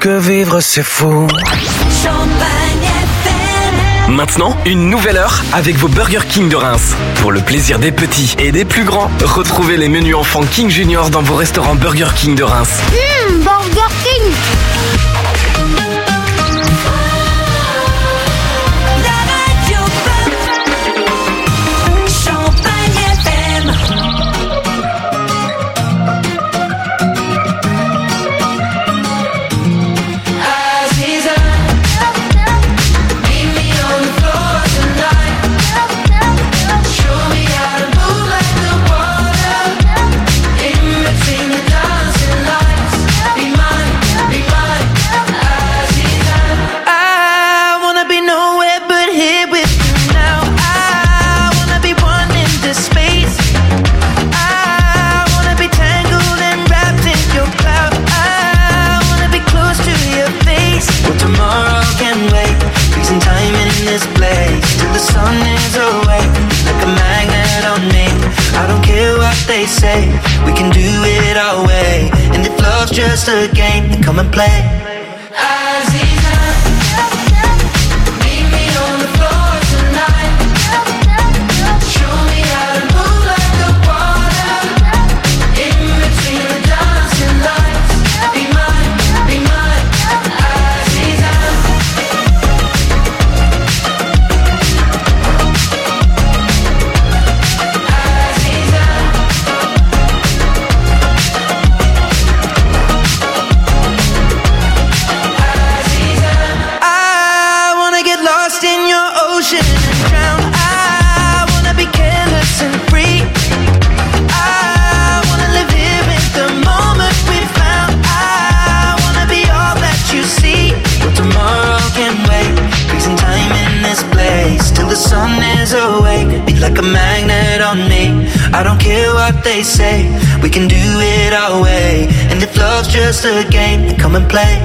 que vivre c'est fou. Maintenant, une nouvelle heure avec vos Burger King de Reims. Pour le plaisir des petits et des plus grands, retrouvez les menus enfants King Junior dans vos restaurants Burger King de Reims. Burger King. They say we can do it our way, and if love's just a game, then come and play. Like a magnet on me, I don't care what they say, we can do it our way, and if love's just a game, then come and play.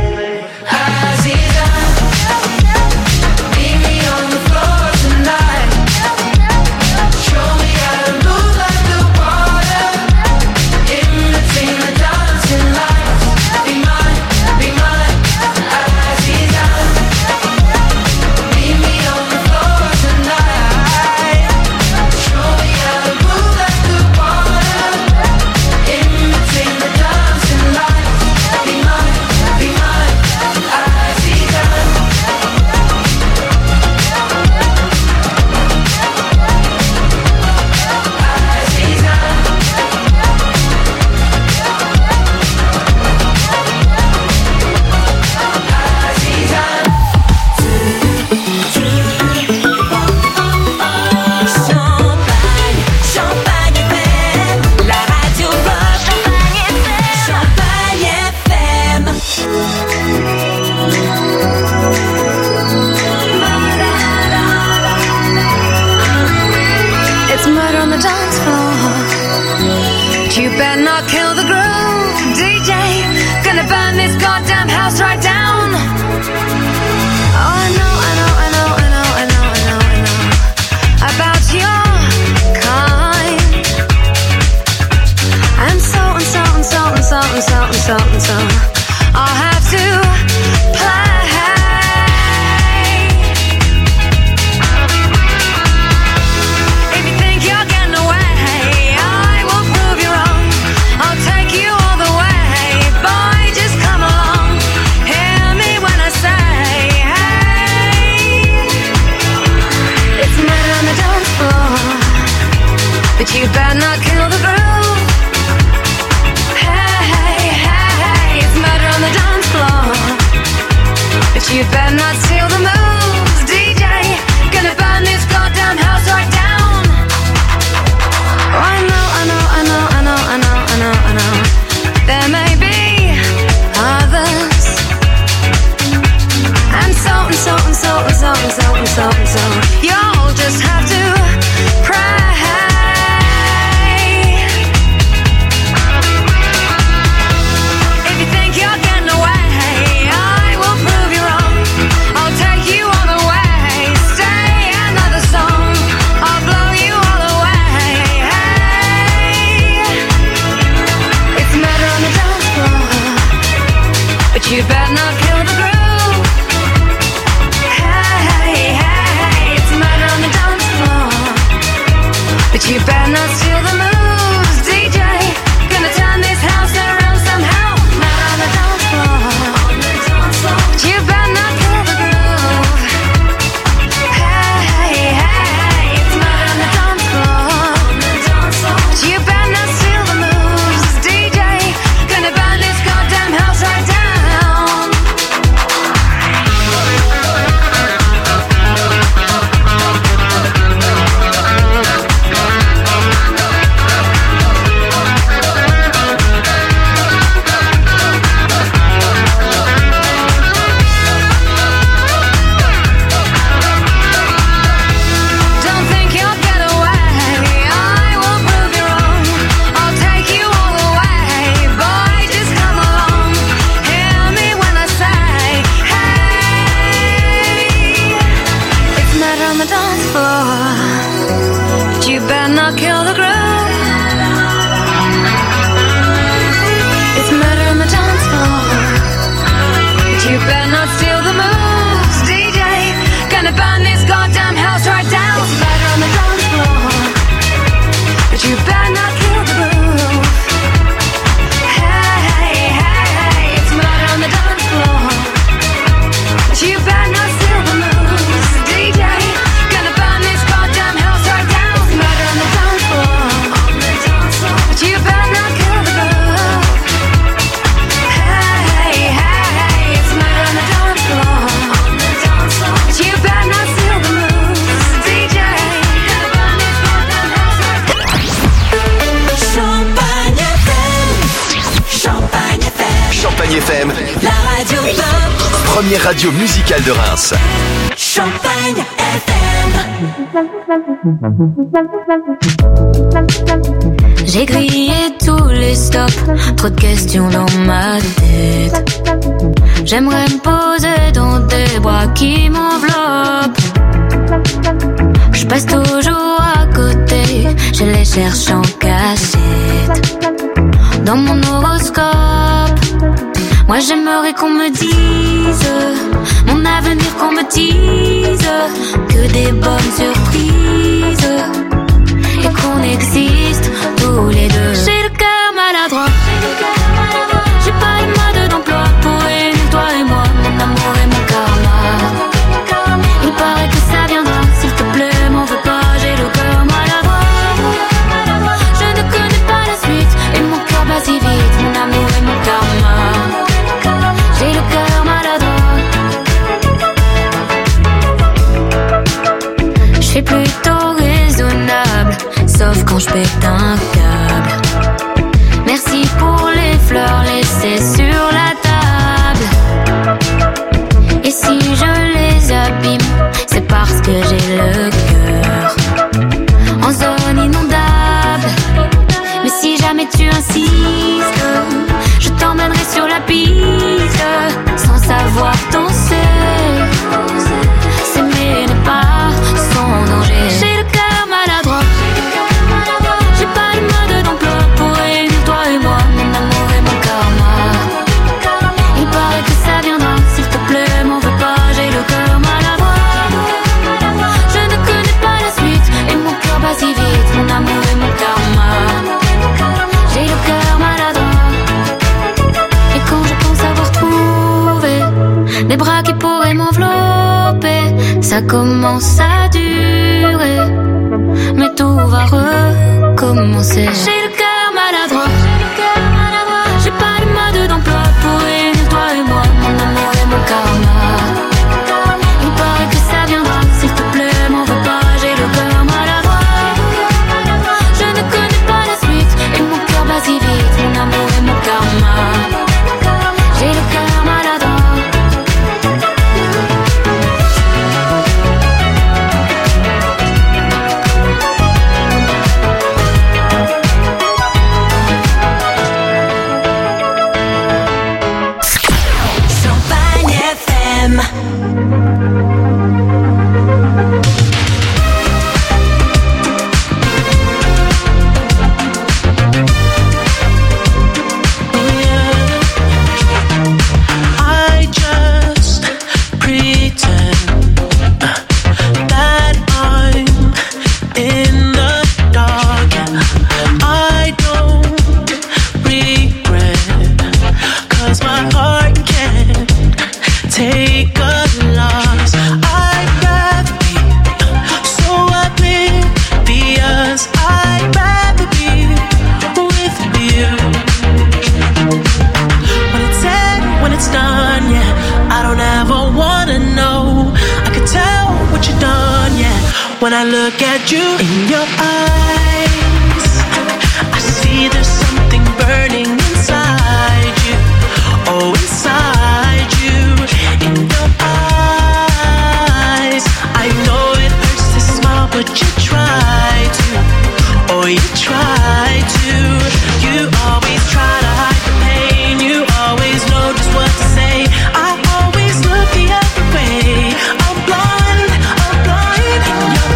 If you think you're getting away, I will prove you wrong. I'll take you première radio musicale de Reims. Champagne FM. J'ai grillé tous les stops, trop de questions dans ma tête. J'aimerais me poser dans des bras qui m'enveloppent. Je passe toujours à côté, je les cherche en cachette. Dans mon horoscope, moi j'aimerais qu'on me dise mon avenir, qu'on me dise que des bonnes surprises et qu'on existe tous les deux. J'ai le cœur maladroit, j'ai pas le mode d'emploi pour réunir toi et moi, mon amour et mon karma. Il paraît que ça viendra, s'il te plaît, m'en veux pas, j'ai le cœur maladroit. Je ne connais pas la suite et mon cœur bat si vite, mon amour et mon karma. J'ai le cœur maladroit. Je suis plutôt raisonnable, sauf quand je pète un câble. Merci pour les fleurs laissées sur la table. Et si je les abîme, c'est parce que j'ai le cœur en zone inondable. Mais si jamais tu insistes, je t'emmènerai sur la piste, sans savoir danser. S'aimer n'est pas sans danger. J'ai le cœur maladroit, j'ai pas le mode d'emploi pour réunir toi et moi, mon amour et mon karma. Il paraît que ça viendra, s'il te plaît, m'en veux pas, j'ai le cœur maladroit. Je ne connais pas la suite et mon cœur bat si vite, mon amour et mon karma. J'ai le cœur maladroit. Et quand je pense avoir trouvé des bras qui pourraient m'envelopper, ça commence à durer, mais tout va recommencer. J'ai le cœur maladroit, j'ai pas le mode d'emploi pour réunir toi et moi, mon amour et mon karma. Il paraît que ça viendra, s'il te plaît, m'en veux pas, j'ai le cœur maladroit. Je ne connais pas la suite et mon cœur bat si vite, mon amour et mon karma. J'ai le cœur maladroit. Champagne FM. I just pretend that I'm in the dark. I don't regret, 'cause my heart can't take a loss. I'd rather be so oblivious. I'd rather be with you. When it's said, when it's done, yeah, I don't ever wanna know. I can tell what you've done, yeah, when I look at you in your eyes. I see there's something burning inside you. Oh, inside you, in your eyes. I know it hurts to smile, but you try to. Oh, you try to. You always try to hide the pain. You always know just what to say. I always look the other way. I'm blind in your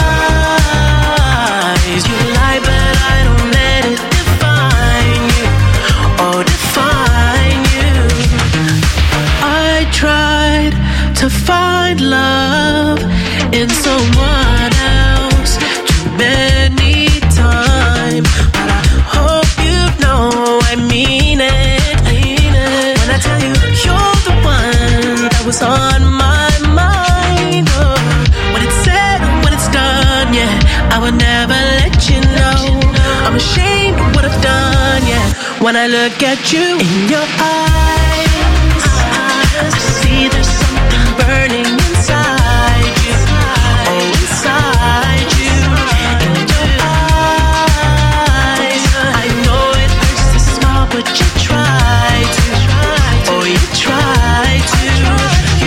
eyes. You lie, but I don't let it define you. Oh, define you. I tried to find love in someone else too many times, but I hope you know I mean it. When I tell you you're the one that was on my mind. Oh, when it's said, when it's done, yeah, I would never let you know. I'm ashamed of what I've done, yeah, when I look at you in your eyes. I see there's something burning inside you. Oh, inside you, in your eyes. I know it hurts to smile, but you try to. Oh, you try to.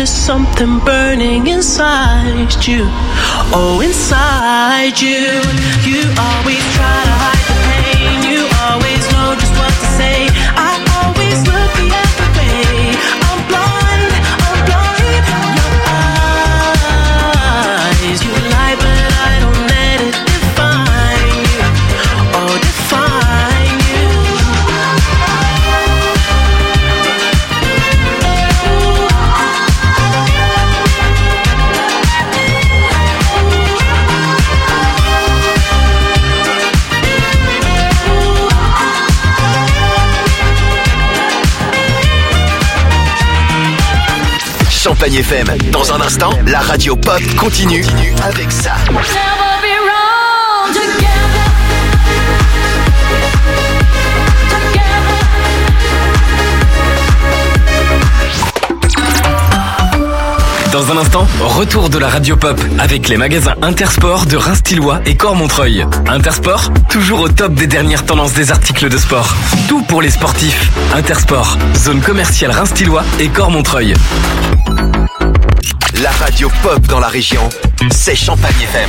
there's something burning inside you. Oh, inside you. You always try to hide the pain. You always know just what to say. I always look the other way. I'm blind, your eyes. You lie, but I don't let it define you. Oh, define you. Champagne FM. Dans un instant, la radio pop continue avec ça. Dans un instant, retour de la radio pop avec les magasins Intersport de Reims-Tillois et Cormontreuil. Intersport, toujours au top des dernières tendances des articles de sport. Tout pour les sportifs. Intersport, zone commerciale Reims-Tillois et Cormontreuil. La radio pop dans la région, c'est Champagne FM.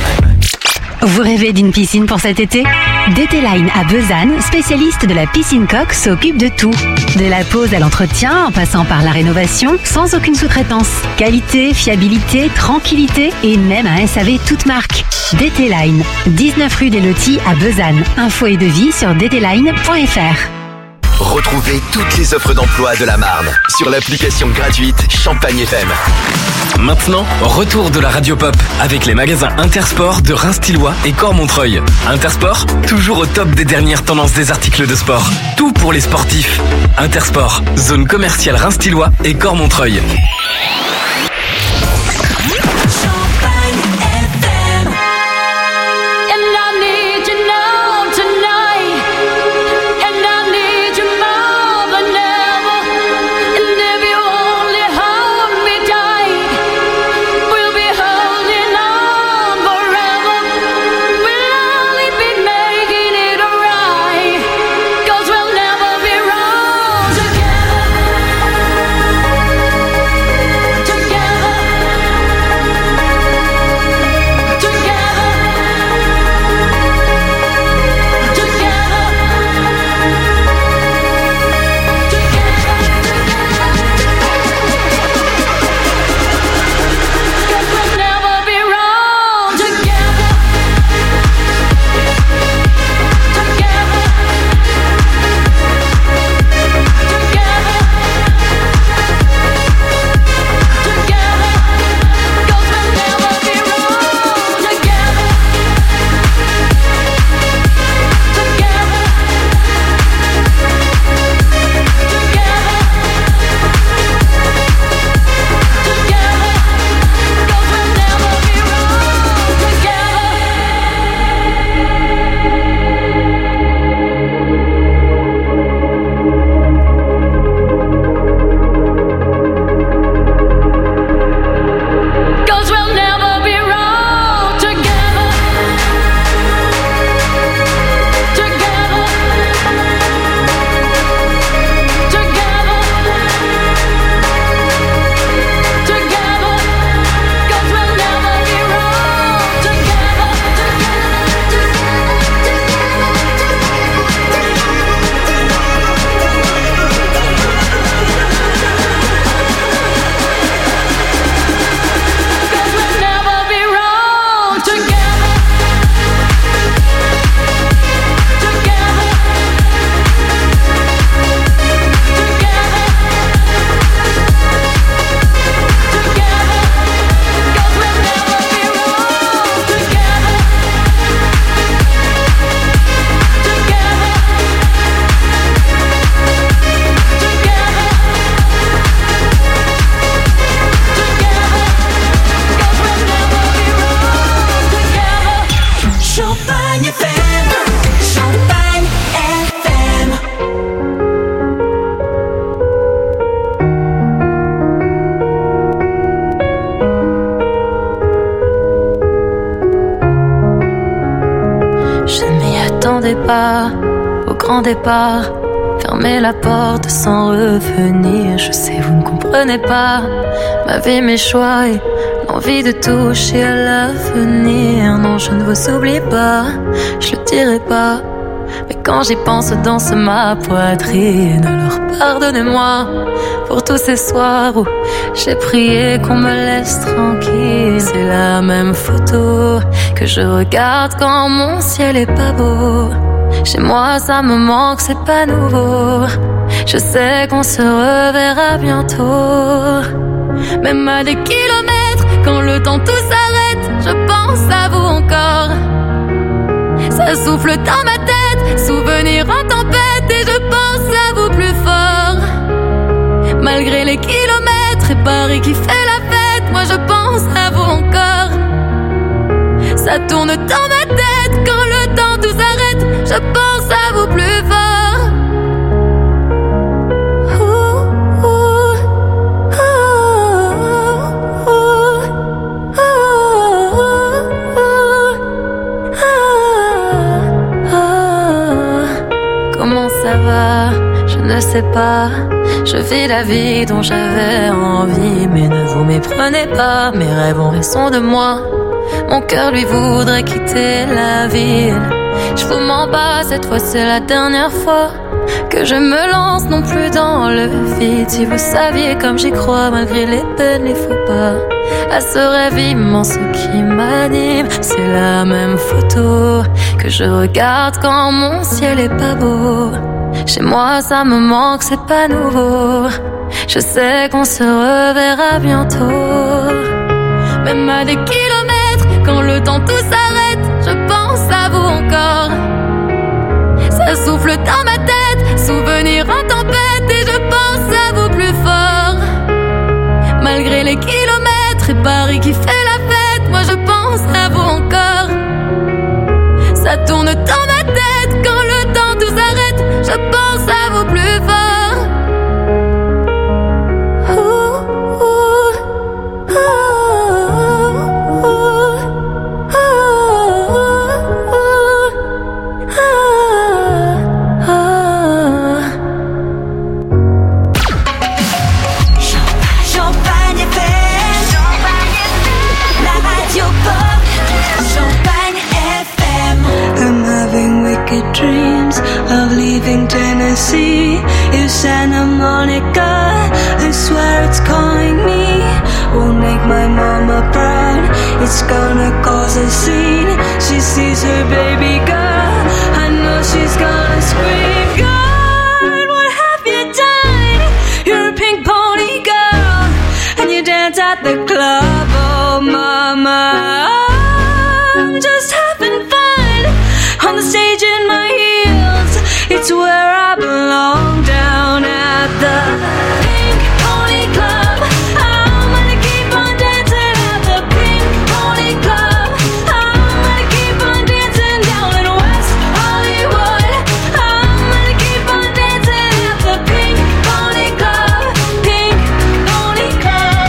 Vous rêvez d'une piscine pour cet été ? DT Line à Besanne, spécialiste de la piscine coque, s'occupe de tout. De la pose à l'entretien, en passant par la rénovation, sans aucune sous-traitance. Qualité, fiabilité, tranquillité et même un SAV toute marque. DT Line, 19 rue des Lotis à Besanne. Info et devis sur dtline.fr. Retrouvez toutes les offres d'emploi de la Marne sur l'application gratuite Champagne FM. Maintenant, retour de la radio pop avec les magasins Intersport de Reims-Tillois et Cormontreuil. Intersport, toujours au top des dernières tendances des articles de sport. Tout pour les sportifs. Intersport, zone commerciale Reims-Tillois et Cormontreuil. pas au grand départ, faire fermer la porte sans revenir. Je sais, vous ne comprenez pas ma vie, mes choix et l'envie de toucher à l'avenir. Non, je ne vous oublie pas, je le dirai pas. Mais quand j'y pense, danse ma poitrine. Alors pardonnez-moi pour tous ces soirs où j'ai prié qu'on me laisse tranquille. C'est la même photo que je regarde quand mon ciel est pas beau. Chez moi ça me manque, c'est pas nouveau. Je sais qu'on se reverra bientôt. Même à des kilomètres, quand le temps tout s'arrête, je pense à vous encore. Ça souffle dans ma tête, souvenir en tempête, et je pense à vous plus fort. Malgré les kilomètres et Paris qui fait la fête, moi je pense à vous encore. Ça tourne dans ma tête, quand le temps tout s'arrête, je pense à vous plus fort. Je ne sais pas, je vis la vie dont j'avais envie. Mais ne vous méprenez pas, mes rêves ont raison de moi. Mon cœur lui voudrait quitter la ville. Je vous mens pas, cette fois c'est la dernière fois que je me lance non plus dans le vide. Si vous saviez comme j'y crois, malgré les peines, les faux pas, à ce rêve immense qui m'anime. C'est la même photo que je regarde quand mon ciel est pas beau. Chez moi ça me manque, c'est pas nouveau. Je sais qu'on se reverra bientôt. Même à des kilomètres, quand le temps tout s'arrête, je pense à vous encore. Ça souffle dans ma tête, souvenir en tempête, et je pense à vous plus fort. Malgré les kilomètres et Paris qui fait la fête, moi je pense à vous encore. Ça tourne dans ma tête, quand le temps tout s'arrête, je pense à vous plus fort. Dreams of leaving Tennessee. If Santa Monica, I swear it's calling me. Won't make my mama proud, it's gonna cause a scene. She sees her baby girl, I know she's gonna scream. God, what have you done? You're a pink pony girl, and you dance at the club. Oh mama, I'm just having fun on the stage in my heels. It's where I belong, down at the Pink Pony Club. I'm gonna keep on dancing at the Pink Pony Club. I'm gonna keep on dancing down in West Hollywood. I'm gonna keep on dancing at the Pink Pony Club. Pink Pony Club.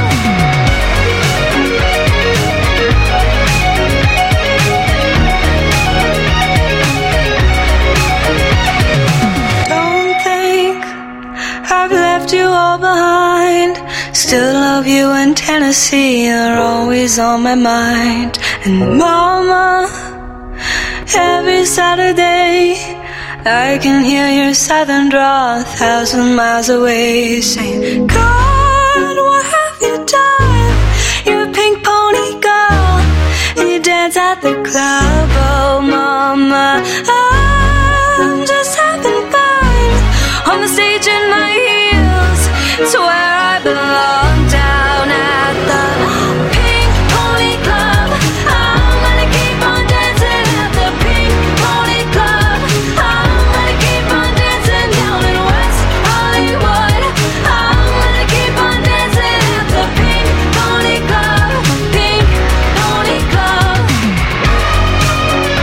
I've left you all behind. Still love you in Tennessee, you're always on my mind. And mama, every Saturday I can hear your southern drawl 1,000 miles away, saying, God, what have you done? You're a pink pony girl, and you dance at the club. Oh mama, I'm just having fun on the stage in my heels. It's where I belong, down at the Pink Pony Club. I'm gonna keep on dancing at the Pink Pony Club. I'm gonna keep on dancing down in West Hollywood. I'm gonna keep on dancing at the Pink Pony Club. Pink Pony Club.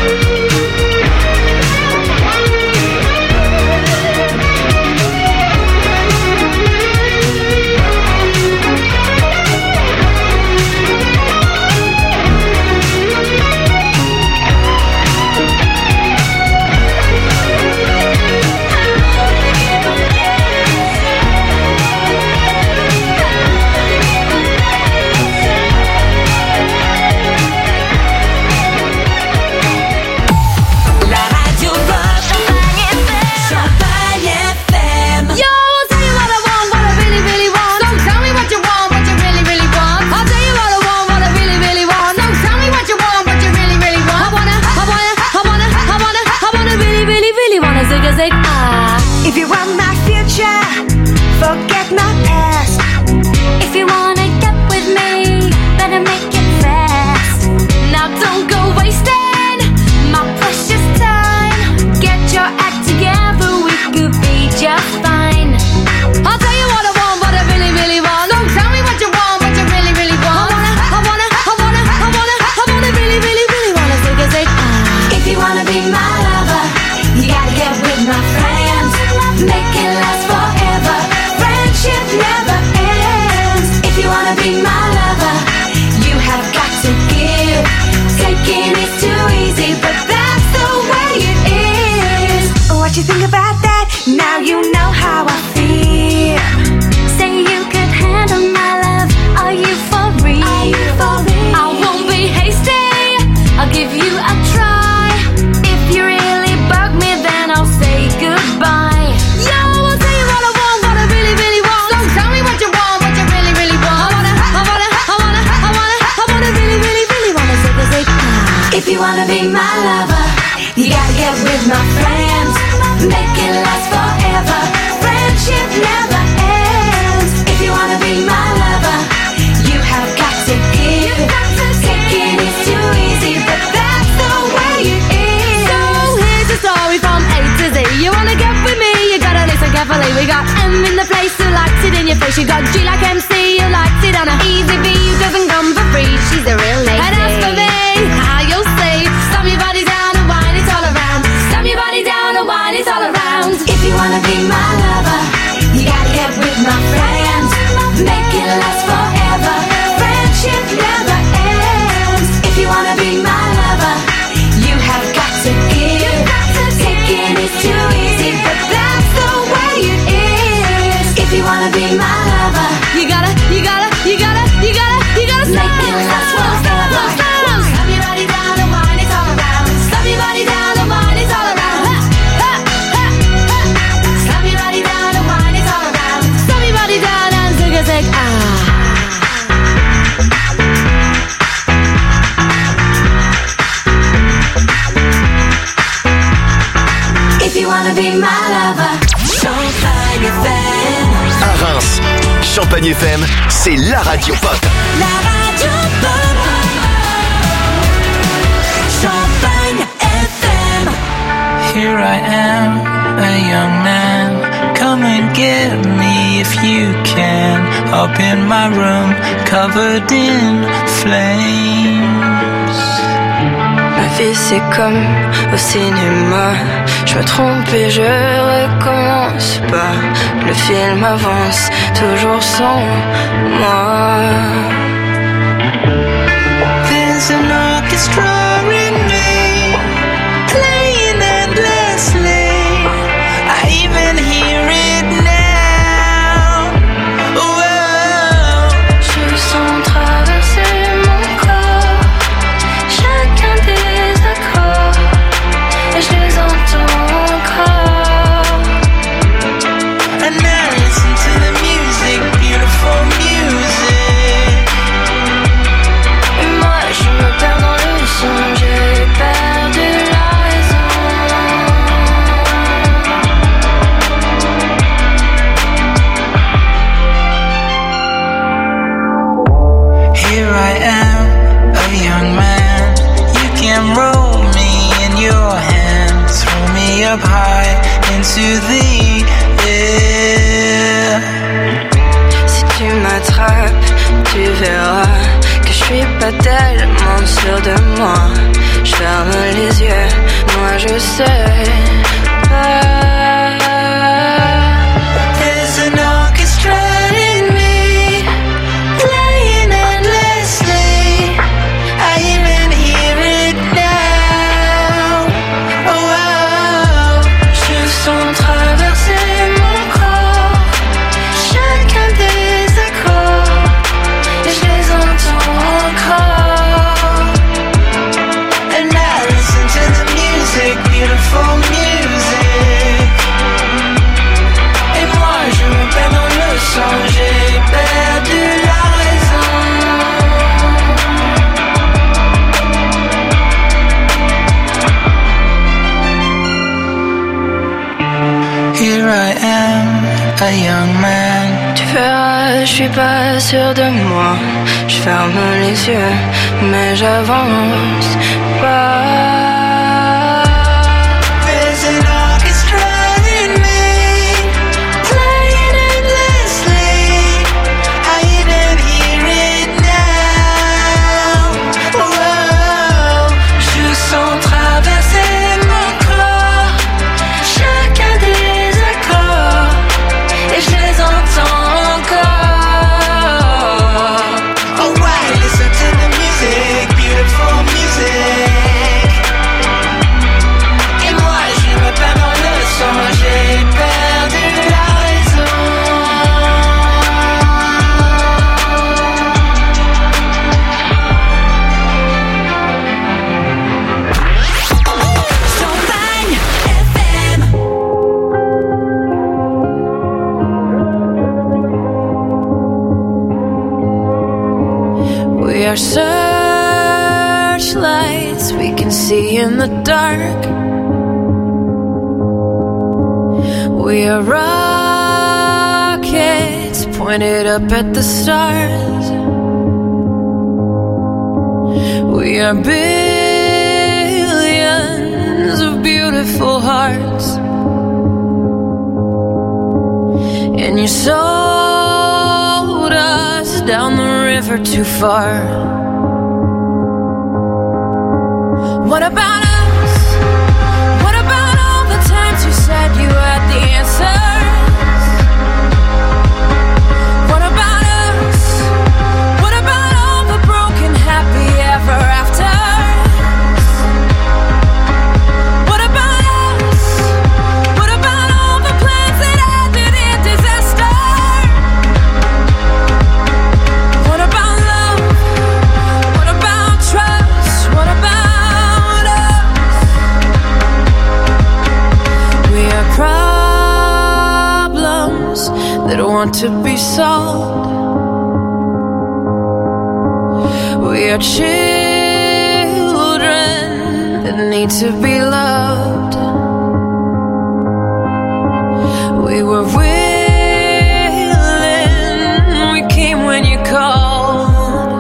wanna be my lover, you gotta get with my friends, make it last forever. Friendship never ends. If you wanna be my lover, you have got to give. Taking is too easy, but that's the way it is. So here's the story from A to Z. You wanna get with me, you gotta listen carefully. We got M in the place who likes it in your face. You got G like MC, who likes it on a easy V, who doesn't come for free. She's a real lady. And as for me, how you'll see, slam your body down and wine it all around. Slam your body down and wine it all around. If you wanna be my lover, you gotta get with my friends, make it last forever. Friendship never ends. If you wanna be my lover, you have got to give. Taking is too easy, but that's the way it is. If you wanna be my lover, you gotta make it last forever. Slam your body down and wine it all around. Slam your body down and wine it all around. Slam your body down and wine it all around. Slam your body down and take a sec. If you wanna be my lover, Champagne FM. À Reims, Champagne FM, c'est la radio pop. La radio pop. Champagne FM. Here I am, a young man. Come and get me if you can. Up in my room, covered in flames. Ma vie c'est comme au cinéma. Je me trompe et je recommence pas. Le film avance toujours sans moi. There's an orchestra in me, playing endlessly. I even hear it now. Whoa. Je sens traverser mon corps chacun des accords et je les entends encore. And now listen to the music, beautiful music. Et moi je me perds dans le son, j'ai perdu la raison. Here I am, a young man. You can roll me in your hands, throw me up high into the air. Si tu m'attrapes, tu verras que je suis pas tellement sûre de moi. Je ferme les yeux, moi je sais pas. There's an orchestra in me, playing endlessly. I even hear it now. Oh, Je sens traverser mon corps chacun des accords et je les entends encore. and now listen to the music, beautiful music. Et moi je me perds dans le son, j'ai perdu la raison. Here I am, a young man. Tu verras, je suis pas sûre de moi. Je ferme les yeux, mais j'avance pas. There's an orchestra in me, playing endlessly. I even hear it now. Whoa. Je sens traverser mon corps chacun des accords et je les entends encore. Alright, listen to the music, beautiful music. Et moi je me perds dans le son, j'ai perdu la raison. Champagne FM. We are searching searchlights we can see in the dark. We are rockets pointed up at the stars. We are billions of beautiful hearts. And you sold us down the river too far. What about us? What about all the times you said you had the answers? What about us? What about all the broken happy ever afters? What about us? What about all the plans that ended in disaster? What about love? What about trust? What about us? We are problems that want to be solved. We are children that need to be loved. We were willing, we came when you called.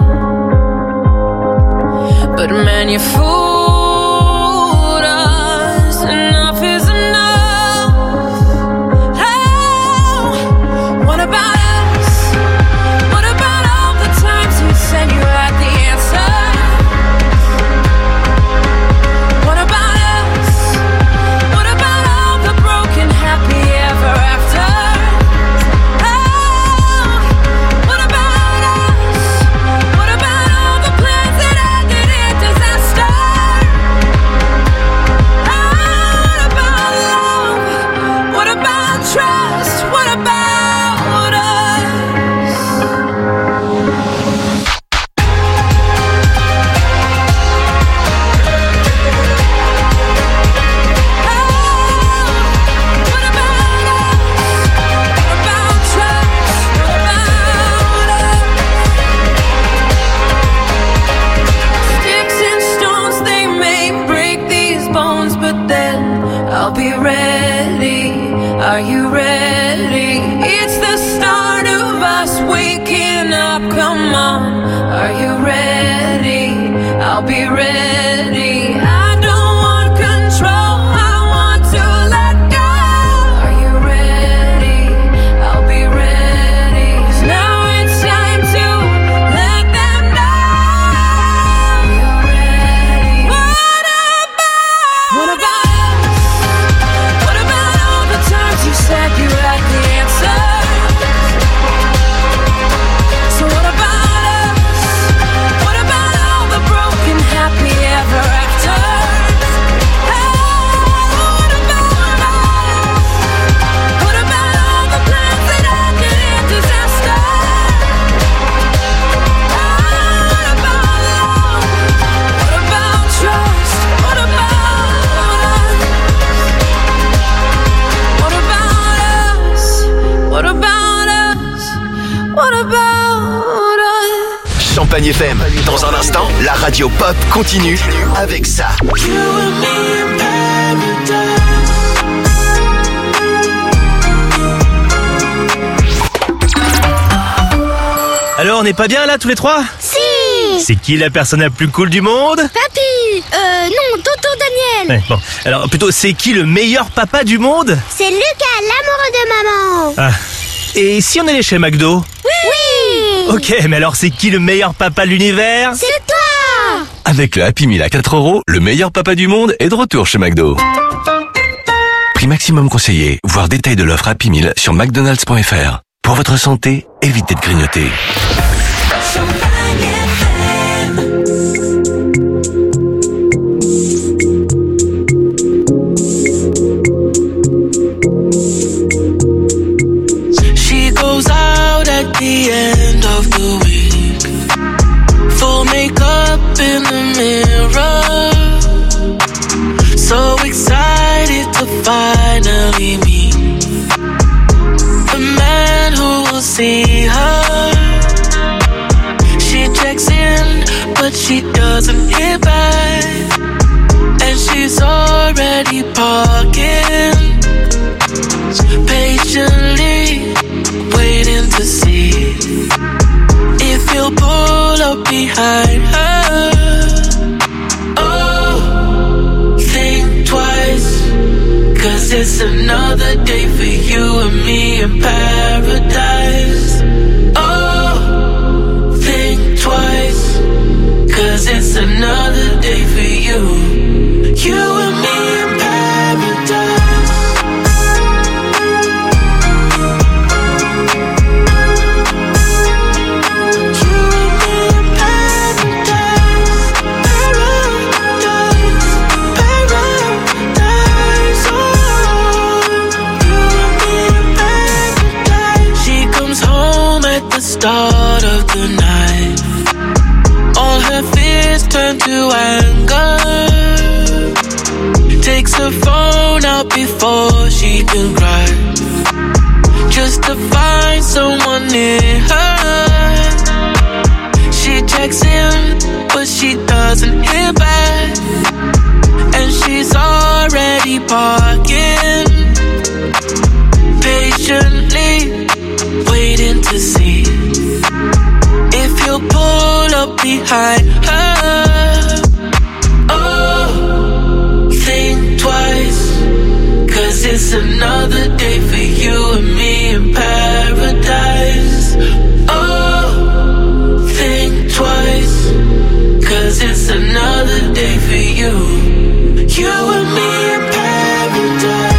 But man, you fooled us. Enough is enough. Oh, what about us? What about all the times you said you had the answer? What about us? What about all the broken happy ever after? Oh, what about us? What about all the plans that ended in disaster? Oh, what about love? What about trust? What about us? What about us? What about trust? What about us? Sticks and stones, they may break these bones, but then I'll be ready. Are you ready? It's the start of us waking up. Come on, are you ready? I'll be ready. I don't want control, I want to let go. Are you ready? I'll be ready. 'Cause now it's time to let them know you're ready. What about us? What about all the times you said you had the answer? So what about us? What about all the broken happy ever after? Oh, what about us? What about all the plans that ended in disaster? Oh, what about love? What about trust? What about us? What about us? What about us? What about us? Champagne FM. Dans un instant, la radio pop continue avec ça. Alors, on n'est pas bien là tous les trois? Si. C'est qui la personne la plus cool du monde? Papy. Non, tonton Daniel. Ouais, bon. Alors, plutôt, c'est qui le meilleur papa du monde? C'est Lucas, l'amoureux de maman. Ah. Et si on allait chez McDo? Oui. Ok, mais alors c'est qui le meilleur papa de l'univers? C'est toi. Avec le Happy Meal à 4€, le meilleur papa du monde est de retour chez McDo. Prix maximum conseillé, voir détail de l'offre Happy Meal sur mcdonalds.fr. Pour votre santé, évitez de grignoter. She goes out at the end of the week, full makeup in the mirror, so excited to finally meet the man who will see her. She checks in, but she doesn't hear back. And she's already parking, patiently waiting to see if he'll pull up behind her. Oh, think twice, 'cause it's another day for you and me in paradise. Oh, think twice, 'cause it's another day for you, you and me in paradise. Start of the night, all her fears turn to anger. Takes her phone out before she can cry, just to find someone near her. She checks in, but she doesn't hear back, and she's already parking, patiently waiting to see if he'll pull up behind her. Oh, think twice, 'cause it's another day for you and me in paradise. Oh, think twice, 'cause it's another day for you, you and me in paradise.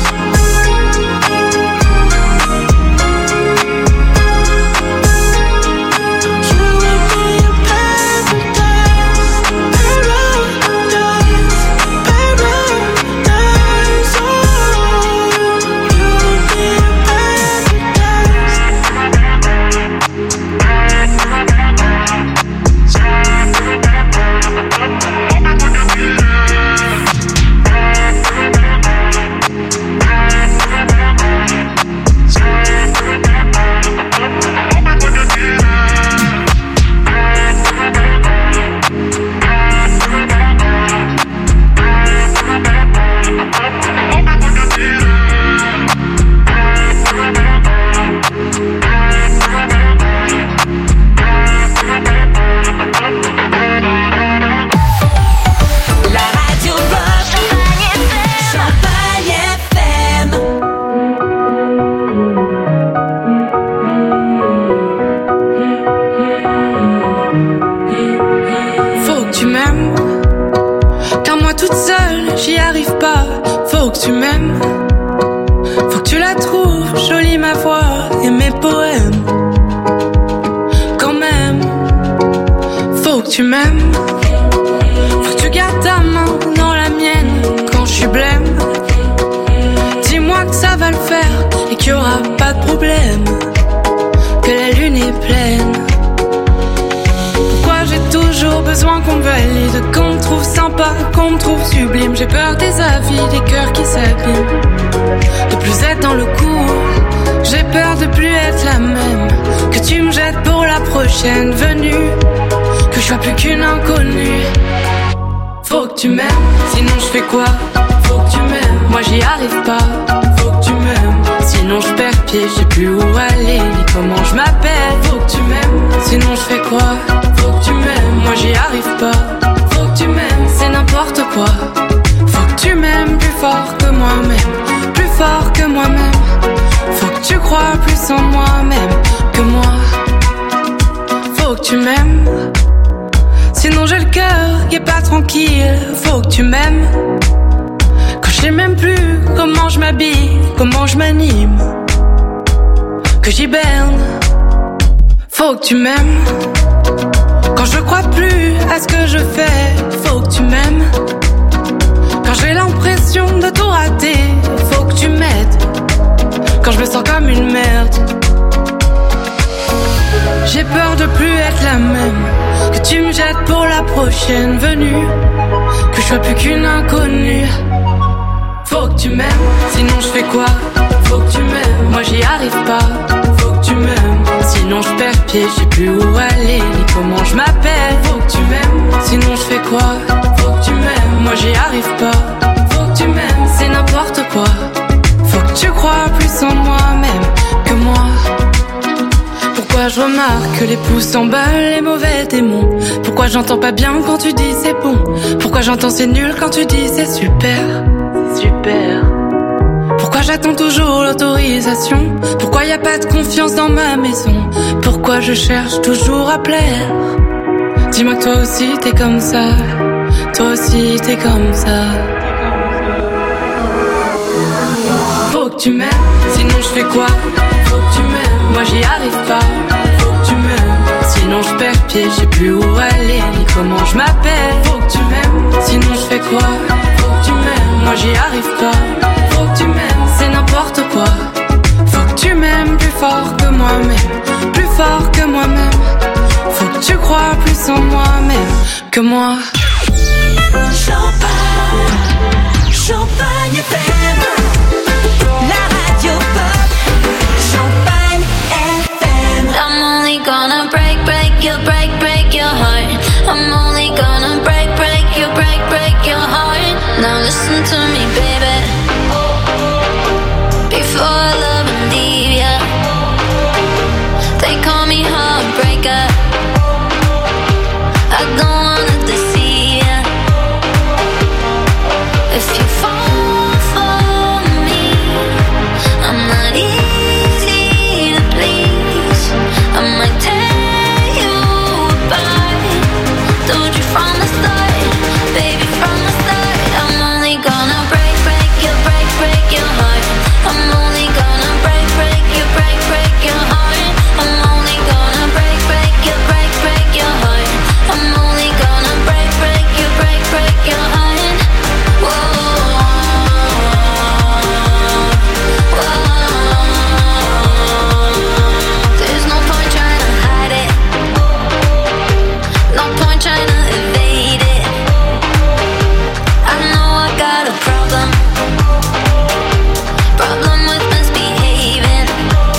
Tu m'aimes, faut que tu gardes ta main dans la mienne quand je suis blême. Dis-moi que ça va le faire et qu'il y aura pas de problème, que la lune est pleine. Pourquoi j'ai toujours besoin qu'on me valide, qu'on me trouve sympa, qu'on me trouve sublime. J'ai peur des avis, des cœurs qui s'abîment, de plus être dans le coup. J'ai peur de plus être la même, que tu me jettes pour la prochaine venue, que je sois plus qu'une inconnue. Faut que tu m'aimes, sinon je fais quoi? Faut que tu m'aimes, moi j'y arrive pas. Faut que tu m'aimes, sinon je perds pied, je sais plus où aller, ni comment je m'appelle. Faut que tu m'aimes, sinon je fais quoi? Faut que tu m'aimes, moi j'y arrive pas. Faut que tu m'aimes, c'est n'importe quoi. Faut que tu m'aimes plus fort que moi-même, plus fort que moi-même. Faut que tu crois plus en moi-même que moi. Faut que tu m'aimes, sinon j'ai le cœur qui est pas tranquille. Faut que tu m'aimes, quand je sais même plus comment je m'habille, comment je m'anime, que j'hiberne. Faut que tu m'aimes, quand je crois plus à ce que je fais. Faut que tu m'aimes, quand j'ai l'impression de tout rater. Faut que tu m'aides, quand je me sens comme une merde. J'ai peur de plus être la même, que tu me jettes pour la prochaine venue, que je sois plus qu'une inconnue. Faut que tu m'aimes, sinon je fais quoi? Faut que tu m'aimes, moi j'y arrive pas. Faut que tu m'aimes, sinon je perds pied, je sais plus où aller, ni comment je m'appelle. Faut que tu m'aimes, que les pouces s'emballent, les mauvais démons? Pourquoi j'entends pas bien quand tu dis c'est bon? Pourquoi j'entends c'est nul quand tu dis c'est super? Super. Pourquoi j'attends toujours l'autorisation? Pourquoi y a pas de confiance dans ma maison? Pourquoi je cherche toujours à plaire? Dis-moi que toi aussi t'es comme ça. Toi aussi t'es comme ça. Faut que tu m'aimes, sinon je fais quoi? Faut que tu m'aimes, moi j'y arrive pas. Faut que tu m'aimes, sinon je perds pied, je sais plus où aller ni comment je m'appelle. Faut que tu m'aimes, sinon je fais quoi? Faut que tu m'aimes, moi j'y arrive pas. Faut que tu m'aimes, c'est n'importe quoi. Faut que tu m'aimes plus fort que moi-même, plus fort que moi-même. Faut que tu crois plus en moi-même que moi. Champagne, Champagne FM, la radio pop. Champagne FM. I'm only gonna break your heart. I'm only gonna break your heart. Now listen to me, baby. Before I love and leave ya, they call me heartbreaker. I don't wanna deceive ya. If you fall for me, I'm not easy to please. I might tear you apart. Told you from the start, baby, from the start. I'm only gonna break your heart. I'm only gonna break your heart. I'm only gonna break your heart. I'm only gonna break your heart. Whoa, there's no point trying to hide it. No point trying to evade it. I know I got a problem with misbehaving.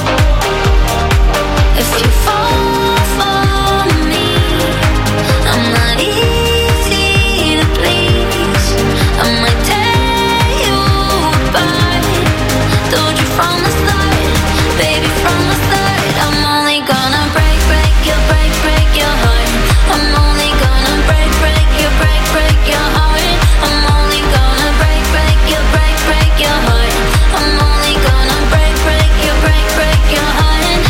If you fall for me, I'm not easy to please. I might tear you apart. Told you from the start, baby, from the start. I'm only gonna break your heart. I'm only gonna break your heart. I'm only gonna break your heart. I'm only gonna break your heart.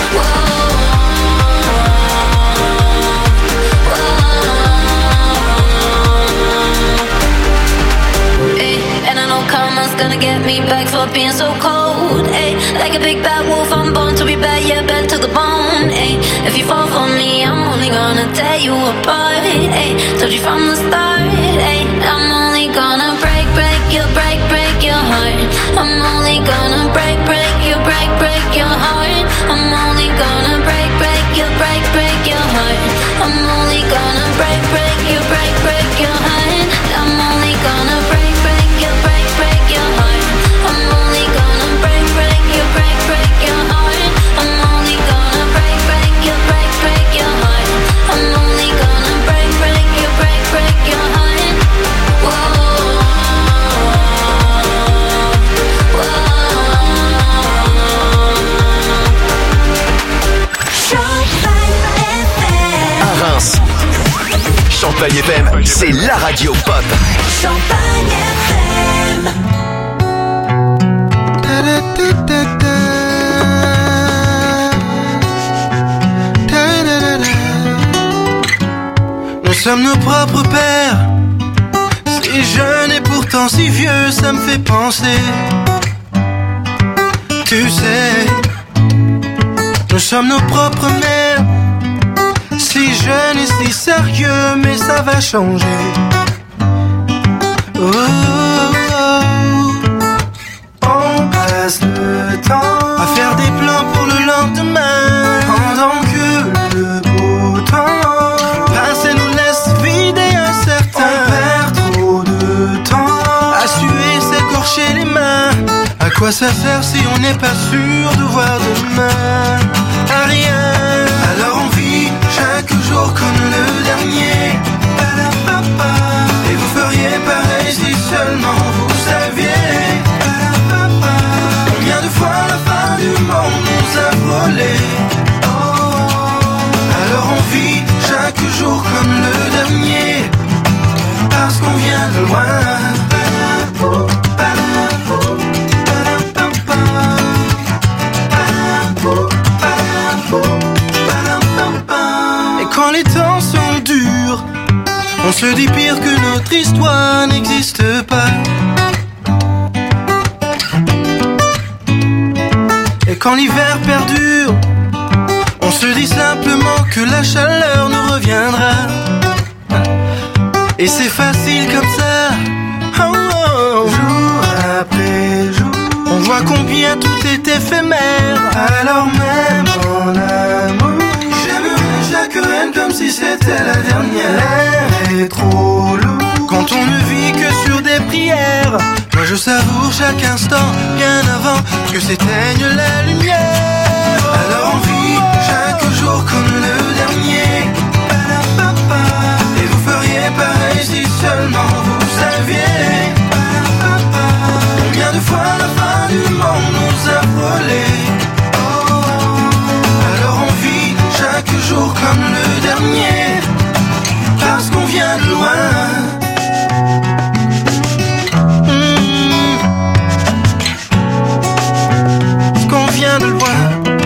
Hey, and I know karma's gonna get me back for being so cold. Hey, like a big bad wolf, I'm born to be bad, yeah, bad to the bone. Hey, if you fall for me, I'm only gonna tear you apart. Hey, told you from the start. Hey, I'm only gonna break your heart. I'm only gonna break your heart. I'm only gonna break your heart. I'm only gonna break your heart. I'm only gonna break your heart. I'm only gonna break your heart. I'm only gonna break your heart. I'm only gonna break your heart. Whoa, Champagne FM. À Reims, Champagne FM, c'est la radio pop. Champagne FM. Nous sommes nos propres pères, si jeunes et pourtant si vieux, ça me fait penser. Tu sais, nous sommes nos propres mères, si jeunes et si sérieux, mais ça va changer. Oh, oh, oh. On passe le temps à faire des plans pour le lendemain, pendant que le beau temps passé nous laisse vider incertain. On perd trop de temps à suer, s'écorcher les mains. À quoi ça sert si on n'est pas sûr de voir demain? À rien. Alors on vit chaque jour comme le dernier. Et vous feriez pareil si seulement vous saviez. Combien de fois la fin du monde nous a frôlé? Oh, se dit pire que notre histoire n'existe pas. Et quand l'hiver perdure, on se dit simplement que la chaleur nous reviendra. Et c'est facile comme ça, oh, oh. Jour après jour, on voit combien tout est éphémère. Alors même en amour, j'aimerais chaque reine comme si c'était la dernière. L'air est trop lourd quand on ne vit que sur des prières. Moi je savoure chaque instant bien avant que s'éteigne la lumière. Alors on vit chaque jour comme le dernier. Et vous feriez pareil si seulement vous saviez combien de fois la fin du monde nous a frôlés. Alors on vit chaque jour comme le dernier, parce qu'on vient de loin. Parce qu'on vient de loin.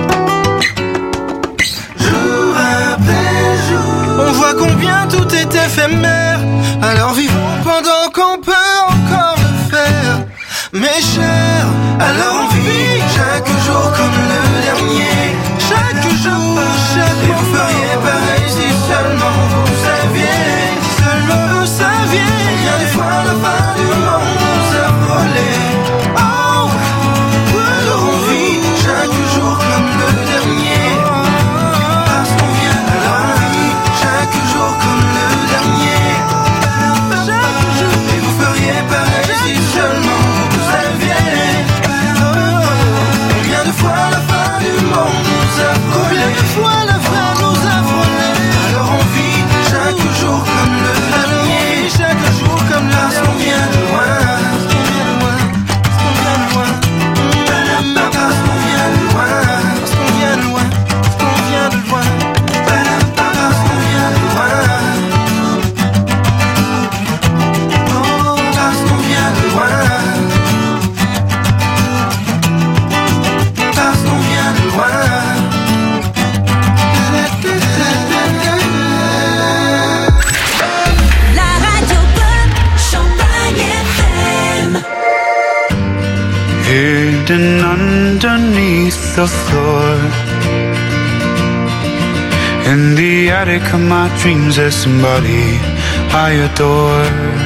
Jour après jour, on voit combien tout est éphémère. Alors vivons pendant qu'on peut encore le faire. Mes chers, alors on vit chaque jour comme le dernier. Chaque jour, chaque jour. Et vous feriez pareil si seulement vous saviez. Seulement vous saviez combien de fois la fin du monde nous a frôlés. Oh, alors on vit chaque jour comme le dernier, parce qu'on vient. Alors on vit chaque jour comme le dernier. Et vous feriez pareil si seulement vous saviez combien de fois la fin du monde nous a frôlés. Combien de fois la fin nous a frôlés. Alors on vit chaque jour comme le dernier, chaque jour comme le dernier. Parce qu'on vient de loin, parce qu'on vient de loin, parce qu'on vient de loin, parce qu'on vient de loin, parce qu'on vient de loin, parce qu'on vient de loin. Oh, parce qu'on vient de loin, parce qu'on vient de loin. La radio pop, Champagne FM. Hidden underneath the floor, in the attic of my dreams there's somebody I adore.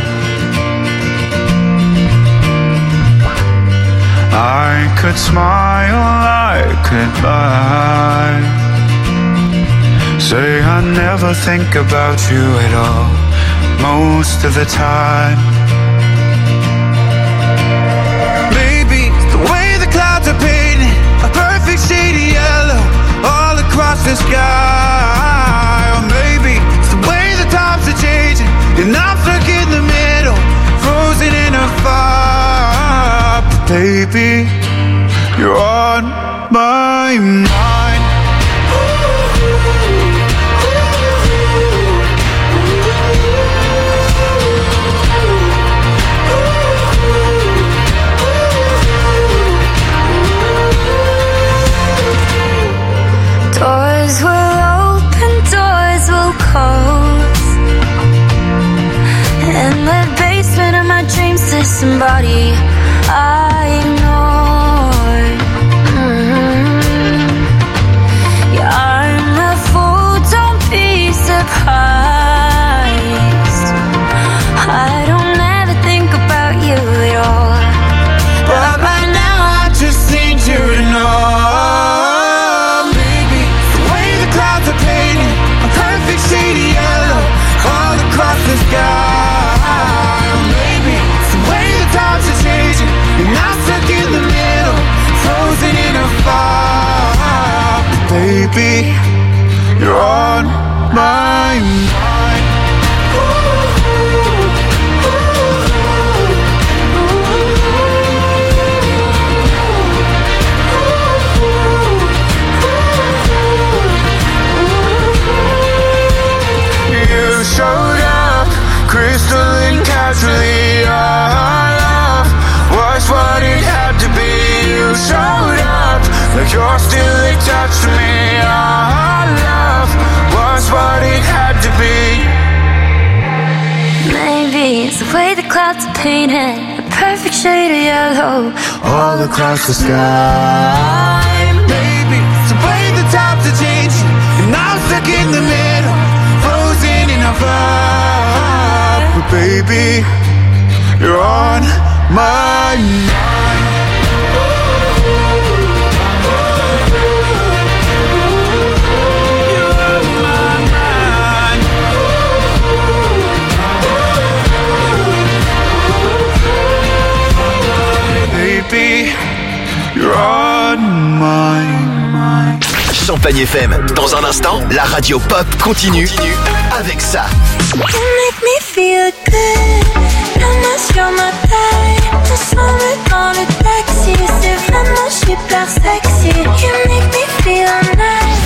I could smile, I could lie, say I never think about you at all, most of the time. Maybe the way the clouds are painted a perfect shade of yellow all across the sky. Or maybe it's the way the times are changing and I'm stuck in the middle, frozen in a fire. But baby, you're on my mind. Doors will open, doors will close. In the basement of my dreams there's somebody I ignored. Yeah, I'm a fool, don't be surprised. I don't ever think about you at all, but right now I just need you to know. The sky. Maybe it's the way the times are changing and I'm stuck in the middle, frozen in a fire. Baby, you're on my mind. You showed up, crystalline casually. Our love was what it had to be. You showed up like you're still attached to me. Our love was what it had to be. way the clouds are painted a perfect shade of yellow all across the sky. Baby, it's the way the times are changing, and I'm stuck in the middle, frozen in a vibe. But baby, you're on my mind. You're on my mind. Champagne FM. Dans un instant, la radio pop continue avec ça. You make me feel good. La main sur ma taille. Ensemble dans le taxi. C'est vraiment super sexy. You make me feel nice.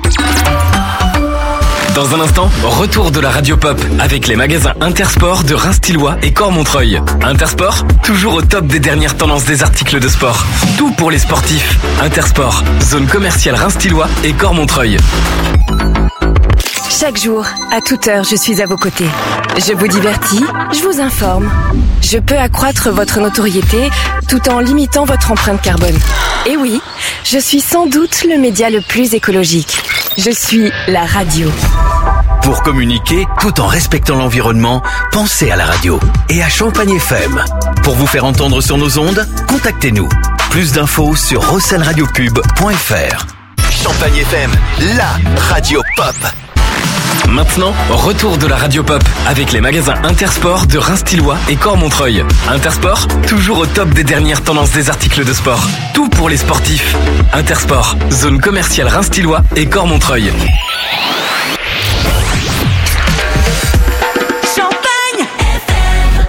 Dans un instant, retour de la radio pop avec les magasins Intersport de Reims-Tillois et Cormontreuil. Intersport, toujours au top des dernières tendances des articles de sport. Tout pour les sportifs. Intersport, zone commerciale Reims-Tillois et Cormontreuil. Chaque jour, à toute heure, je suis à vos côtés. Je vous divertis, je vous informe. Je peux accroître votre notoriété tout en limitant votre empreinte carbone. Et oui, je suis sans doute le média le plus écologique. Je suis la radio. Pour communiquer tout en respectant l'environnement, pensez à la radio et à Champagne FM. Pour vous faire entendre sur nos ondes, contactez-nous. Plus d'infos sur rosselradiopub.fr. Champagne FM, la radio pop. Maintenant, retour de la radio pop avec les magasins Intersport de Reims-Tillois et Cormontreuil. Intersport, toujours au top des dernières tendances des articles de sport. Tout pour les sportifs. Intersport, zone commerciale Reims-Tillois et Cormontreuil. Champagne FM.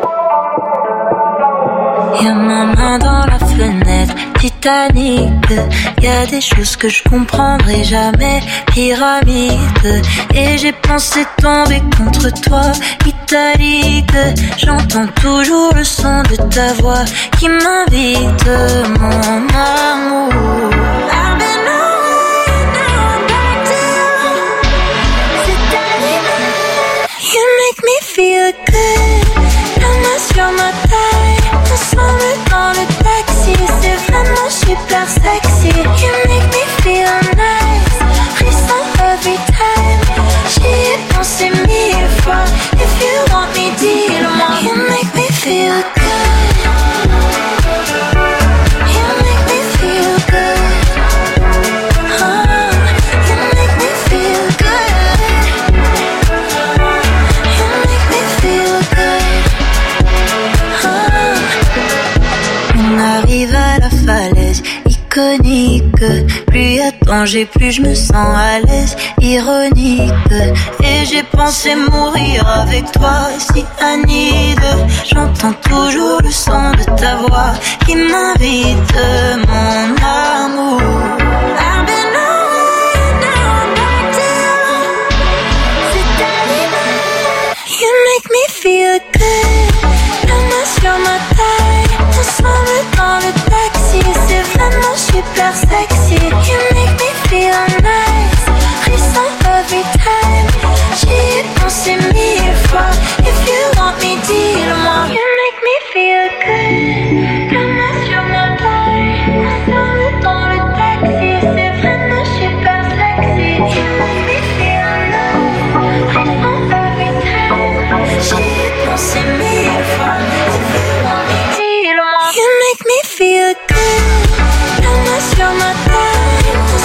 Y'a ma main dans la fenêtre, Titanic. Y'a des choses que je comprendrai jamais, pyramide. Et j'ai pensé tomber contre toi, italique. J'entends toujours le son de ta voix qui m'invite, mon amour. I've been away, now I'm back to you. C'est animé. You make me feel good. La main sur ma taille, ensemble dans le taxi. C'est vraiment super sexy. You make me feel nice. Frisson every time. J'y ai pensé 1000 fois. If you want me, dis-le-moi. You make me feel good. You make me feel good. You make me feel good. You make me feel good. On arrive à la falaise iconique. Plus y a danger, plus je me sens à l'aise. Ironique. Et j'ai pensé mourir avec toi, si Anide. J'entends toujours le son de ta voix qui m'invite, mon amour. I've been away, now I'm back to you. C'est animé. You make me feel good. La main sur ma taille, ensemble dans le taxi. C'est vraiment super sexy. You make me feel nice. Frisson every time. J'y ai pensé 1000 fois. If you want me, dis-le-moi. You make me feel good. La main sur ma taille, ensemble dans le taxi. C'est vraiment super sexy. You make me feel nice. Frisson every time. J'y ai pensé 1000 fois. If you want me, dis-le-moi. You make me feel good. La main sur ma taille,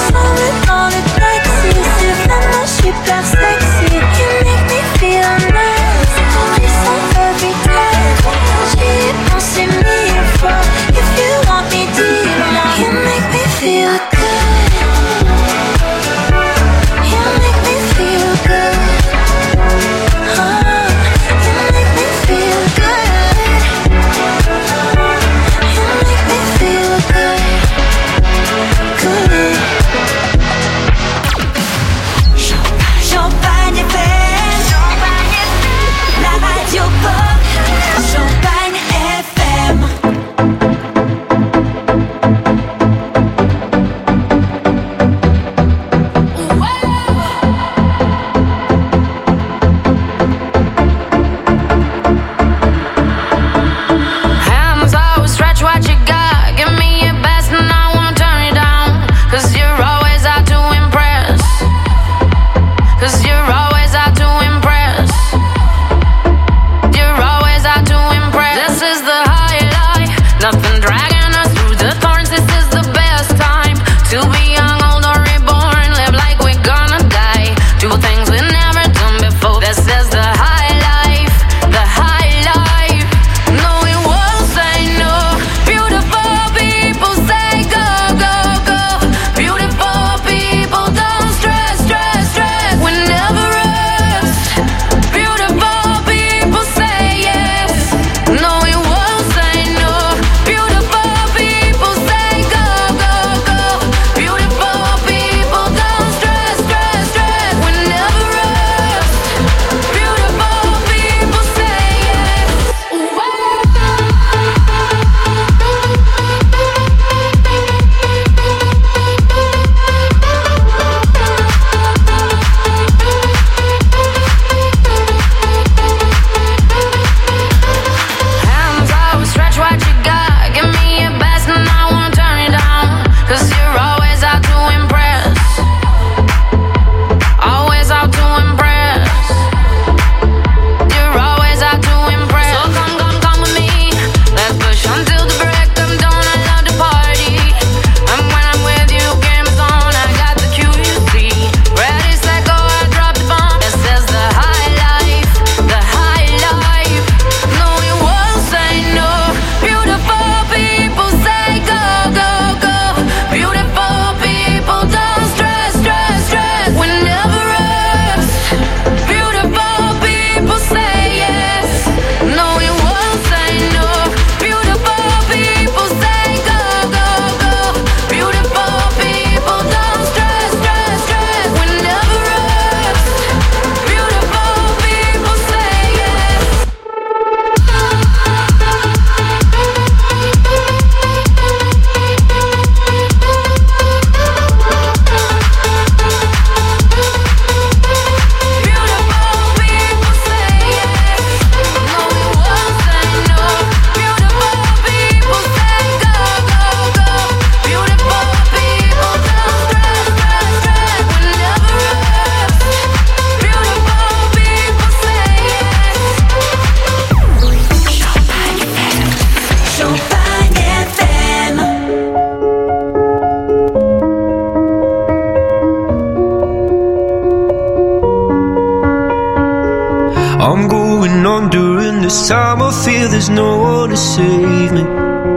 I'm going under, and this time I feel there's no one to save me.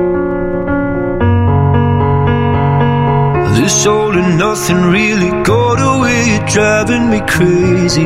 This all and nothing really got away, you're driving me crazy.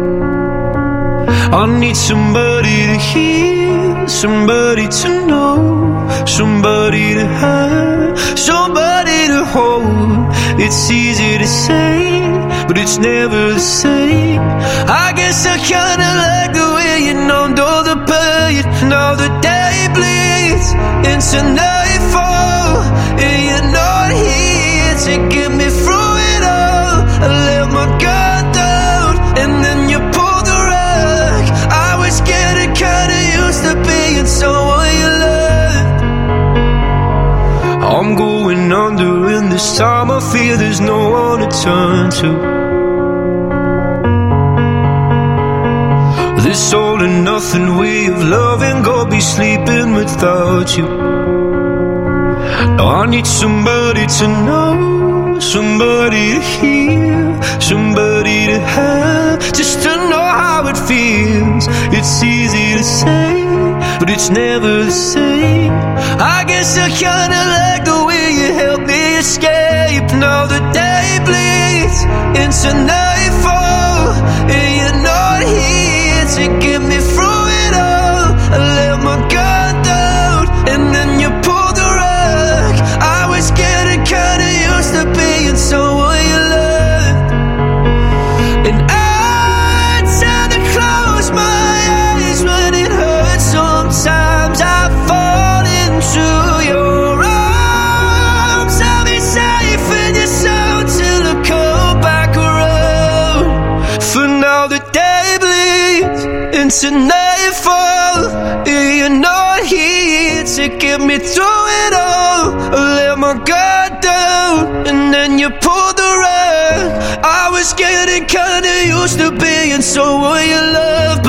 I need somebody to hear, somebody to know, somebody to have, somebody to hold. It's easy to say, but it's never the same. I guess I kinda like the way you numbed all the pain. Now the day bleeds into nightfall, and you're not here to get me through it all. I let my guard down, and then you pulled the rug. I was getting kinda used to being someone you loved. I'm going under, and this time I feel there's no one to turn to. This all and nothing way of loving, go be sleeping without you. Now I need somebody to know, somebody to hear, somebody to have, just to know how it feels. It's easy to say, but it's never the same. I guess I kinda like the way you help me escape. Now the day bleeds into nightfall, and you're not here to get me through it all. I let my guard down, and then you pulled the rug. I was getting kinda used to being someone you loved. And I tend to close my eyes when it hurts. Sometimes I fall into your arms. I'll be safe in your soul till I come back around. For now the day bleeds into nightfall, and you're not here to get me through it all. I let my guard down, and then you pulled the rug. I was getting kinda used to being someone you love.